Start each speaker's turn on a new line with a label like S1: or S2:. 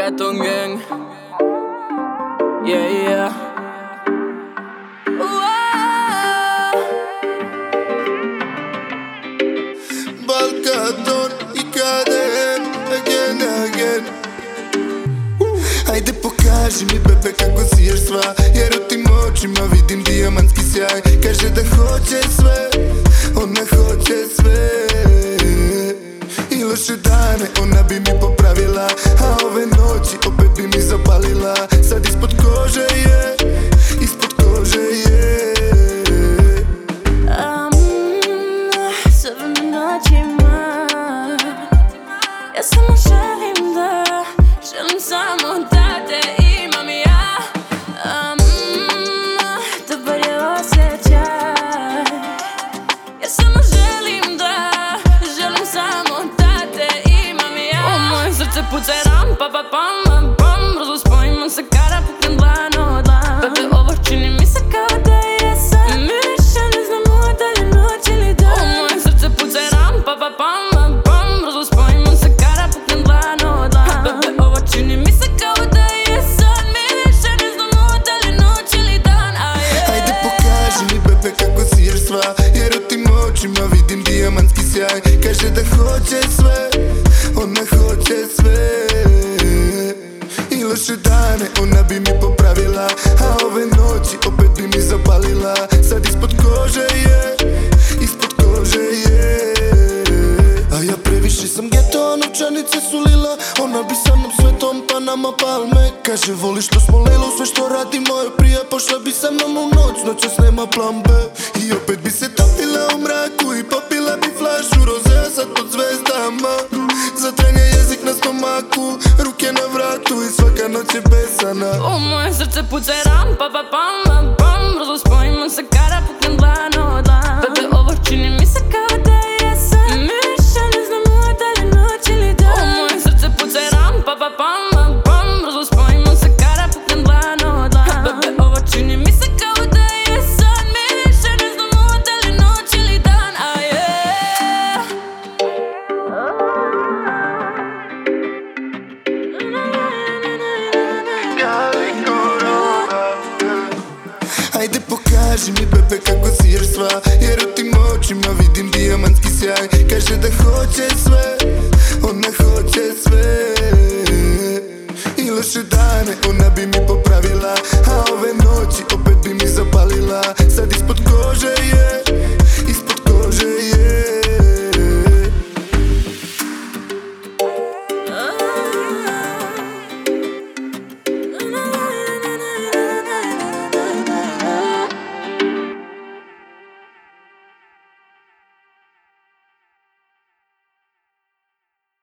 S1: Balkaton Gang. Yeah, yeah.
S2: Balkaton i KDM again. Ajde pokaži mi bebe kako si još sva, jer u tim očima vidim dijamantski sjaj. Kaže da hoće sve, ona hoće sve, i loše dane ona bi mi popravila, a ove noći opet bi mi zapalila. Sad ispod kože je, ispod kože je.
S3: Sve na noćima ja samo želim samo da te imam ja. Dobar je osjećaj, ja samo želim samo da te imam ja. U moje srce pucaj ram, pa pa pam, pam, pam. Brzo spojimo se kada puknem dlan od dlan. Bebe, ovo čini mi se kao da je san. Mi više ne znamo da li noć ili dan. U moje srce pucaj ram, pa pa pam, pam, pam. Brzo spojimo se kada puknem dlan od dlan. Bebe, ovo čini mi se kao da je san. Mi više ne znamo da li noć ili dan.
S2: Ajde pokaži mi bebe kako si još sva, jer u tim očima vidim dijamantski sjaj. Kaže da hoće sve, ona hoće sve, i loše dane ona bi mi popravila, a ove noći opet bi mi zapalila. Sad ispod kože je, ispod kože je. A ja previše sam geto, novčanice su lila. Ona bi sa mnom svetom pa nama palme. Kaže voli što smo lilo, sve što radimo je prije. Pošla bi sa mnom u noć, noćas nema plan B. I opet bi se topila u mraku i popila bi flašu roze sad pod zvezdama. Zatrenje jezik na stomaku, ruke na vratu i svaka noć je besana.
S3: U moje srce pucaj ram, pa pa pam, pam, pam. Brzo spojimo se kada puknem dlan od dlan. Bebe, ovo čini mi se kao da je san. Mi više ne znamo da li noć ili dan. U moje srce pucaj ram, pa pa pam, pam, pam. Brzo spojimo se kada puknem dlan od dlan. Bebe, ovo čini mi se kao da je san. Mi više ne znamo da li noć ili dan.
S2: Ajde pokaži mi bebe kako si još sva, jer u tim očima vidim dijamantski sjaj. Kaže da hoće sve, ona hoće sve, i loše dane ona bi mi popravila, a ove noći opet bi mi zapalila. Sad ispod kože je,